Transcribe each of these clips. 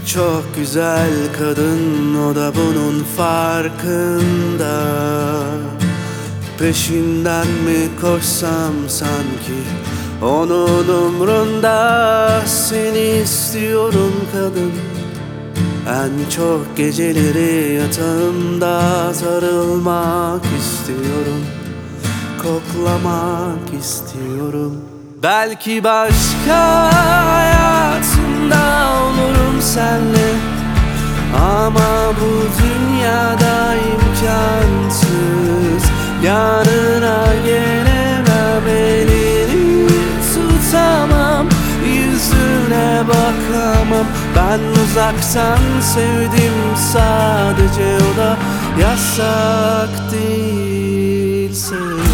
Çok güzel kadın, o da bunun farkında. Peşinden mi koşsam sanki, onun umrunda. Seni istiyorum kadın, en çok geceleri yatağımda sarılmak istiyorum, koklamak istiyorum. Belki başka hayatımda olurum senle, ama bu dünyada imkansız. Yanına gelemem, elini tutamam, yüzüne bakamam. Ben uzaktan sevdim sadece, o da yasak değilse.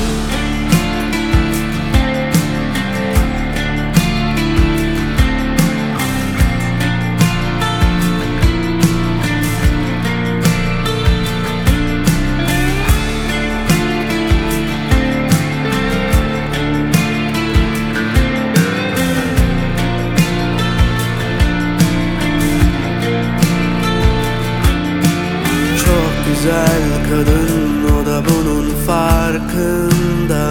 Güzel kadın, o da bunun farkında.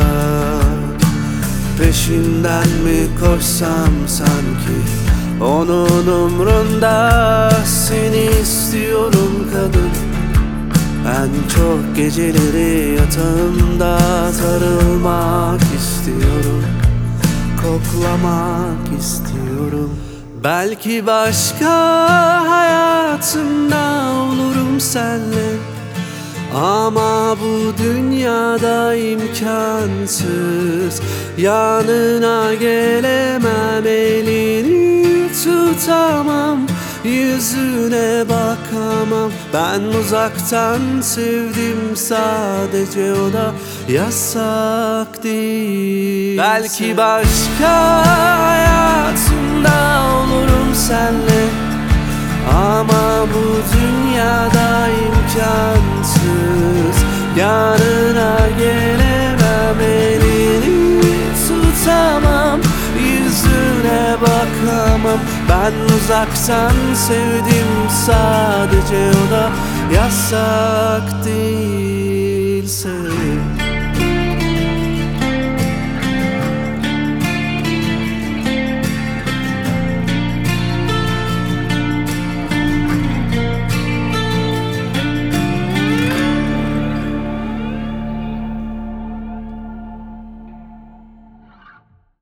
Peşinden mi koşsam sanki, onun umrunda. Seni istiyorum kadın, en çok geceleri yatağımda sarılmak istiyorum, koklamak istiyorum. Belki başka hayatımda olurum senle, ama bu dünyada imkansız. Yanına gelemem, elini tutamam, yüzüne bakamam. Ben uzaktan sevdim sadece, o da yasak değil. Belki başka hayatımda olurum senle, ama bu dünyada imkansız. Yanına gelemem, elini tutamam, yüzüne bakamam. Ben uzaktan sevdim sadece, o da yasak değilse.